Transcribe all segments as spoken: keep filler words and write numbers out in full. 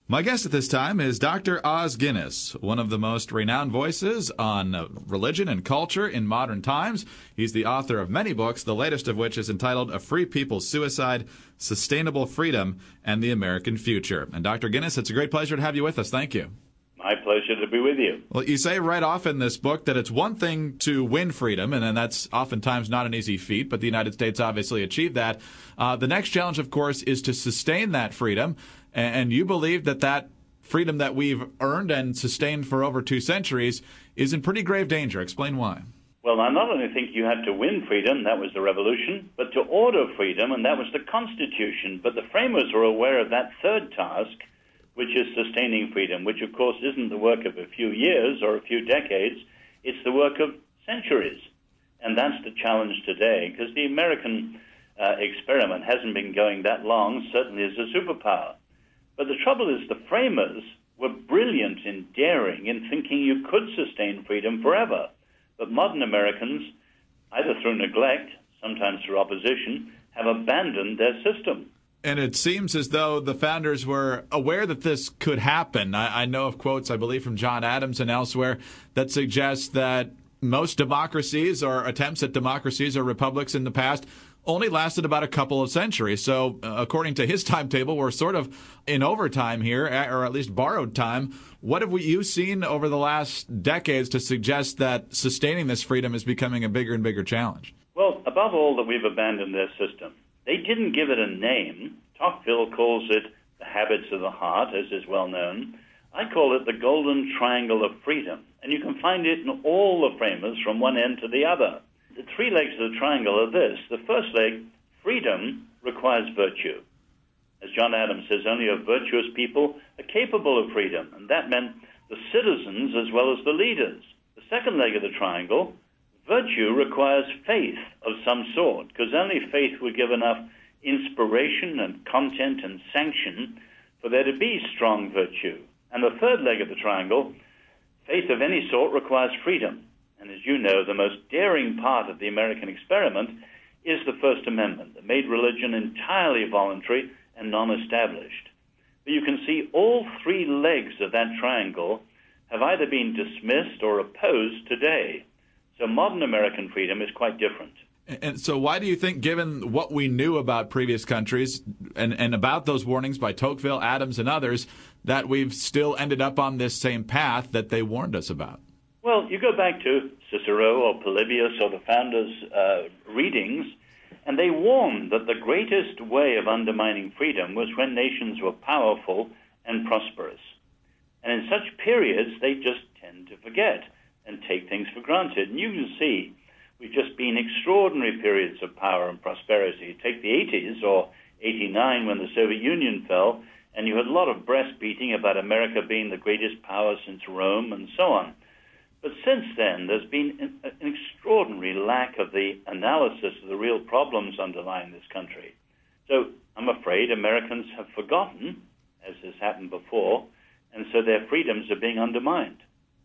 My guest at this time is Doctor Os Guinness, one of the most renowned voices on uh, religion and culture in modern times. He's the author of many books, the latest of which is entitled A Free People's Suicide, Sustainable Freedom, and the American Future. And Doctor Guinness, it's a great pleasure to have you with us. Thank you. My pleasure to be with you. Well, you say right off in this book that it's one thing to win freedom, and then that's oftentimes not an easy feat, but the United States obviously achieved that. Uh, the next challenge, of course, is to sustain that freedom, and you believe that that freedom that we've earned and sustained for over two centuries is in pretty grave danger. Explain why. Well, I not only think you had to win freedom, that was the revolution, but to order freedom, and that was the Constitution. But the framers were aware of that third task, which is sustaining freedom, which, of course, isn't the work of a few years or a few decades. It's the work of centuries. And that's the challenge today, because the American uh, experiment hasn't been going that long, certainly as a superpower. But the trouble is the framers were brilliant in daring, in thinking you could sustain freedom forever. But modern Americans, either through neglect, sometimes through opposition, have abandoned their system. And it seems as though the founders were aware that this could happen. I, I know of quotes, I believe, from John Adams and elsewhere that suggest that most democracies or attempts at democracies or republics in the past only lasted about a couple of centuries. So uh, according to his timetable, we're sort of in overtime here, or at least borrowed time. What have we, you seen over the last decades to suggest that sustaining this freedom is becoming a bigger and bigger challenge? Well, above all, that we've abandoned their system. They didn't give it a name. Tocqueville calls it the habits of the heart, as is well known. I call it the golden triangle of freedom. And you can find it in all the framers from one end to the other. The three legs of the triangle are this. The first leg, freedom, requires virtue. As John Adams says, only a virtuous people are capable of freedom. And that meant the citizens as well as the leaders. The second leg of the triangle, virtue requires faith of some sort, because only faith would give enough inspiration and content and sanction for there to be strong virtue. And the third leg of the triangle, faith of any sort requires freedom. And as you know, the most daring part of the American experiment is the First Amendment that made religion entirely voluntary and non-established. But you can see all three legs of that triangle have either been dismissed or opposed today. So modern American freedom is quite different. And so why do you think, given what we knew about previous countries and, and about those warnings by Tocqueville, Adams, and others, that we've still ended up on this same path that they warned us about? Well, you go back to Cicero or Polybius or the founders' uh, readings, and they warned that the greatest way of undermining freedom was when nations were powerful and prosperous. And in such periods, they just tend to forget and take things for granted. And you can see we've just been extraordinary periods of power and prosperity. Take the eighties or eighty-nine when the Soviet Union fell, and you had a lot of breast beating about America being the greatest power since Rome and so on. But since then, there's been an, an extraordinary lack of the analysis of the real problems underlying this country. So I'm afraid Americans have forgotten, as has happened before, and so their freedoms are being undermined.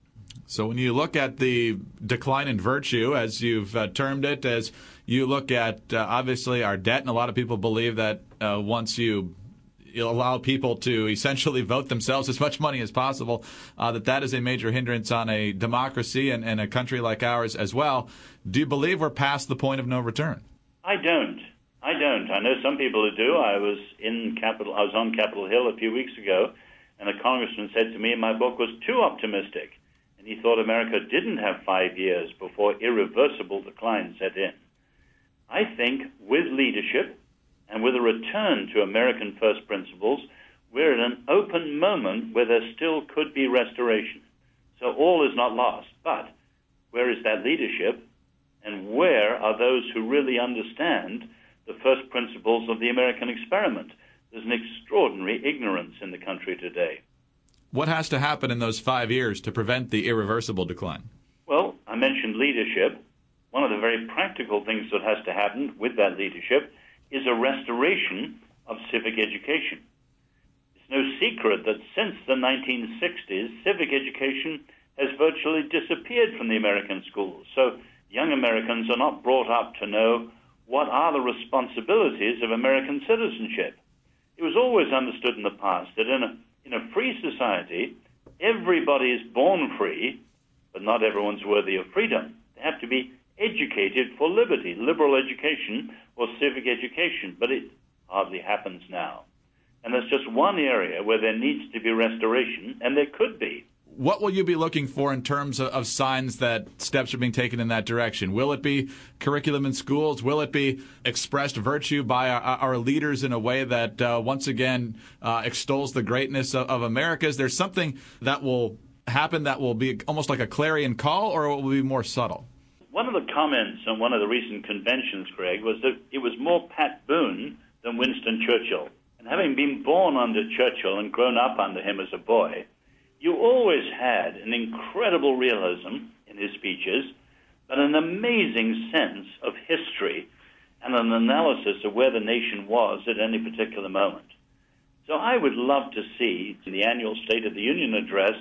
So when you look at the decline in virtue, as you've uh, termed it, as you look at, uh, obviously, our debt, and a lot of people believe that uh, once you allow people to essentially vote themselves as much money as possible, uh, that that is a major hindrance on a democracy and, and a country like ours as well. Do you believe we're past the point of no return? I don't. I don't. I know some people who do. I was in Capitol. I was on Capitol Hill a few weeks ago, and a congressman said to me my book was too optimistic. And he thought America didn't have five years before irreversible decline set in. I think with leadership and with a return to American first principles, we're at an open moment where there still could be restoration. So all is not lost. But where is that leadership? And where are those who really understand the first principles of the American experiment? There's an extraordinary ignorance in the country today. What has to happen in those five years to prevent the irreversible decline? Well, I mentioned leadership. One of the very practical things that has to happen with that leadership is a restoration of civic education. It's no secret that since the nineteen sixties, civic education has virtually disappeared from the American schools. So young Americans are not brought up to know what are the responsibilities of American citizenship. It was always understood in the past that in a In a free society, everybody is born free, but not everyone's worthy of freedom. They have to be educated for liberty, liberal education or civic education, but it hardly happens now. And that's just one area where there needs to be restoration, and there could be. What will you be looking for in terms of, of signs that steps are being taken in that direction? Will it be curriculum in schools? Will it be expressed virtue by our, our leaders in a way that, uh, once again, uh, extols the greatness of, of America? Is there something that will happen that will be almost like a clarion call, or will it be more subtle? One of the comments on one of the recent conventions, Greg, was that it was more Pat Boone than Winston Churchill. And having been born under Churchill and grown up under him as a boy, you always had an incredible realism in his speeches, but an amazing sense of history and an analysis of where the nation was at any particular moment. So I would love to see in the annual State of the Union address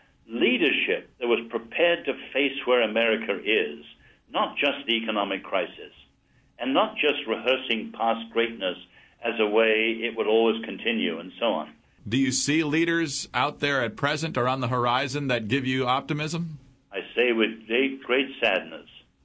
leadership that was prepared to face where America is, not just the economic crisis, and not just rehearsing past greatness as a way it would always continue and so on. Do you see leaders out there at present or on the horizon that give you optimism? I say with great, great sadness,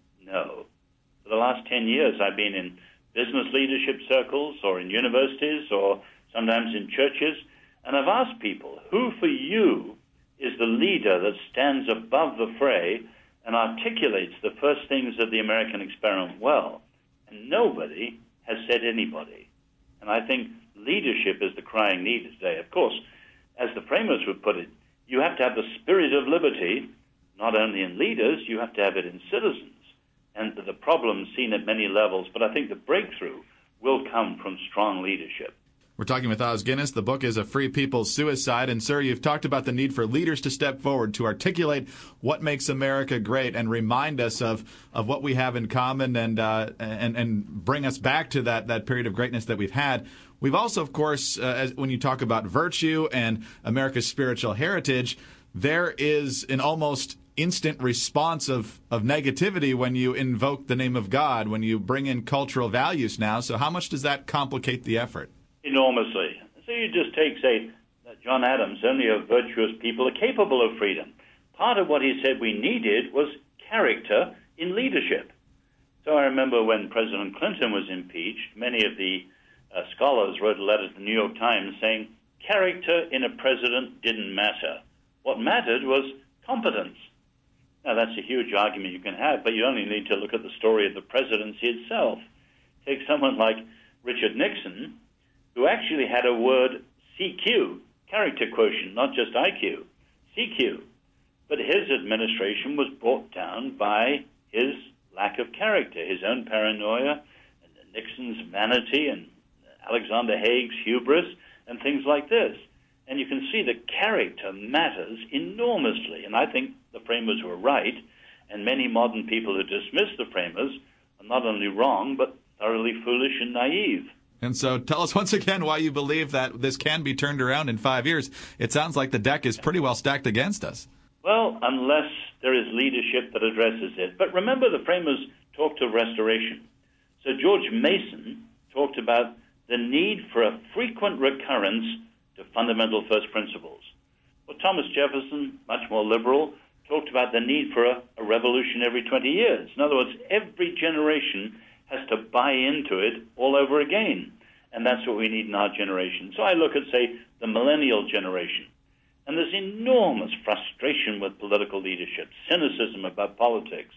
no. For the last ten years, I've been in business leadership circles or in universities or sometimes in churches, and I've asked people, who for you is the leader that stands above the fray and articulates the first things of the American experiment well? And nobody has said anybody. And I think leadership is the crying need today. Of course, as the framers would put it, you have to have the spirit of liberty, not only in leaders, you have to have it in citizens. And the problem's seen at many levels, but I think the breakthrough will come from strong leadership. We're talking with Os Guinness. The book is A Free People's Suicide. And, sir, you've talked about the need for leaders to step forward, to articulate what makes America great and remind us of, of what we have in common and, uh, and and bring us back to that, that period of greatness that we've had. We've also, of course, uh, as, when you talk about virtue and America's spiritual heritage, there is an almost instant response of, of negativity when you invoke the name of God, when you bring in cultural values now. So how much does that complicate the effort? Enormously. So you just take, say, John Adams, only a virtuous people are capable of freedom. Part of what he said we needed was character in leadership. So I remember when President Clinton was impeached, many of the uh, scholars wrote a letter to the New York Times saying character in a president didn't matter. What mattered was competence. Now, that's a huge argument you can have, but you only need to look at the story of the presidency itself. Take someone like Richard Nixon, who actually had a word C Q, character quotient, not just I Q, C Q. But his administration was brought down by his lack of character, his own paranoia, and Nixon's vanity, and Alexander Haig's hubris, and things like this. And you can see that character matters enormously. And I think the framers were right, and many modern people who dismiss the framers are not only wrong, but thoroughly foolish and naive. And so tell us once again why you believe that this can be turned around in five years. It sounds like the deck is pretty well stacked against us. Well, unless there is leadership that addresses it. But remember, the framers talked of restoration. So George Mason talked about the need for a frequent recurrence to fundamental first principles. Well, Thomas Jefferson, much more liberal, talked about the need for a, a revolution every twenty years. In other words, every generation has to buy into it all over again. And that's what we need in our generation. So I look at, say, the millennial generation. And there's enormous frustration with political leadership, cynicism about politics.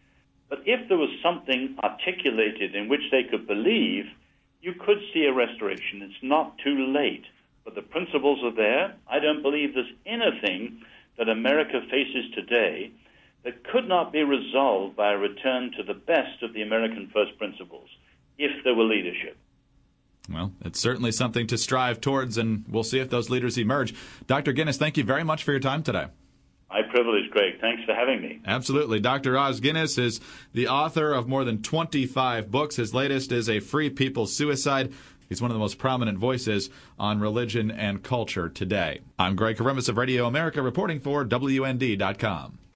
But if there was something articulated in which they could believe, you could see a restoration. It's not too late. But the principles are there. I don't believe there's anything that America faces today that could not be resolved by a return to the best of the American first principles, if there were leadership. Well, it's certainly something to strive towards, and we'll see if those leaders emerge. Doctor Guinness, thank you very much for your time today. My privilege, Greg. Thanks for having me. Absolutely. Doctor Os Guinness is the author of more than twenty-five books. His latest is A Free People's Suicide. He's one of the most prominent voices on religion and culture today. I'm Greg Corombos of Radio America, reporting for W N D dot com.